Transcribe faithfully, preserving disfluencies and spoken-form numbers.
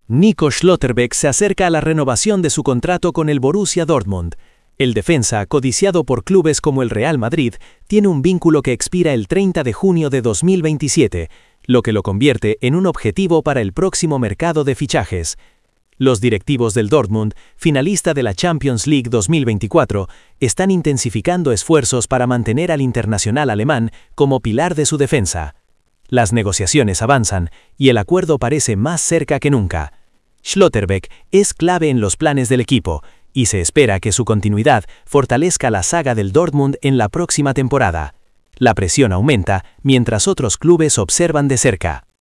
Nico Schlotterbeck se acerca a la renovación de su contrato con el Borussia Dortmund. El defensa, codiciado por clubes como el Real Madrid, tiene un vínculo que expira el treinta de junio de dos mil veintisiete, lo que lo convierte en un objetivo para el próximo mercado de fichajes. Los directivos del Dortmund, finalista de la Champions League dos mil veinticuatro, están intensificando esfuerzos para mantener al internacional alemán como pilar de su defensa. Las negociaciones avanzan y el acuerdo parece más cerca que nunca. Schlotterbeck es clave en los planes del equipo y se espera que su continuidad fortalezca la saga del Dortmund en la próxima temporada. La presión aumenta mientras otros clubes observan de cerca.